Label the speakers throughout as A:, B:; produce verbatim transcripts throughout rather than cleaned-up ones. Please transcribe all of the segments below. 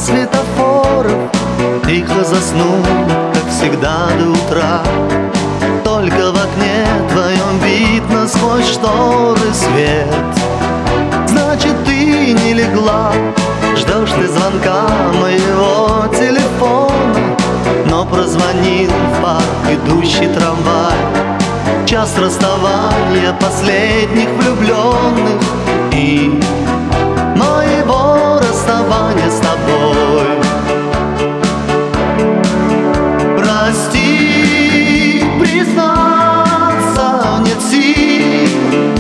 A: светофоров, тихо заснул, как всегда, до утра. Только в окне твоем видно сквозь шторы свет. Значит, ты не легла, ждешь ты звонка моего телефона, но прозвонил в парк идущий трамвай. Час расставания последних влюбленных и моего расставания с тобой. Прости, признаться нет сил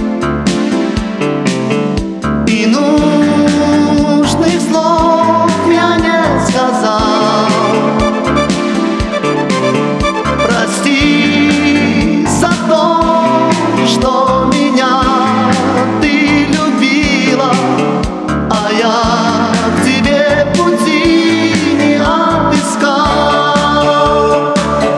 A: и нужных слов я не сказал. Прости за то, что меня ты любила, а я к тебе пути не отыскал.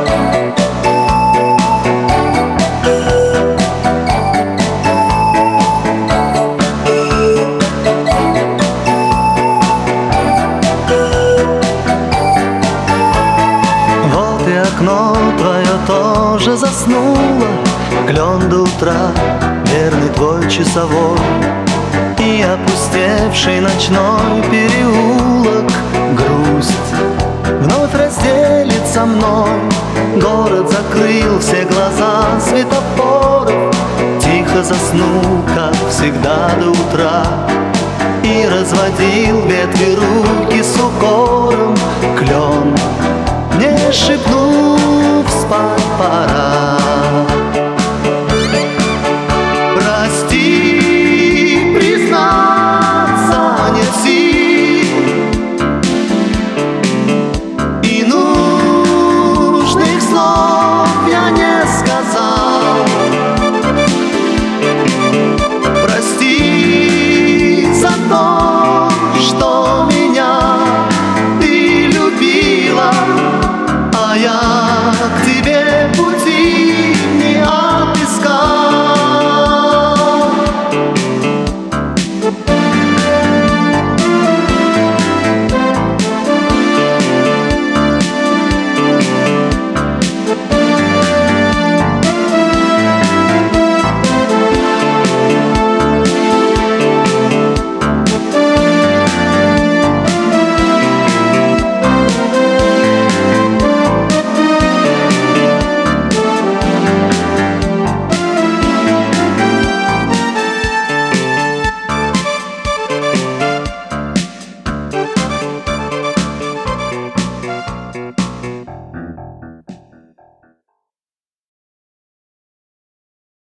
A: Вот и окно твое тоже заснуло, клен до утра, верный твой часовой. И опустевший ночной переулок, грусть вновь разделит со мной. Город закрыл все глаза светофоров, тихо заснул, как всегда, до утра. И разводил ветви руки с укором клен, мне шепнув: спать пора.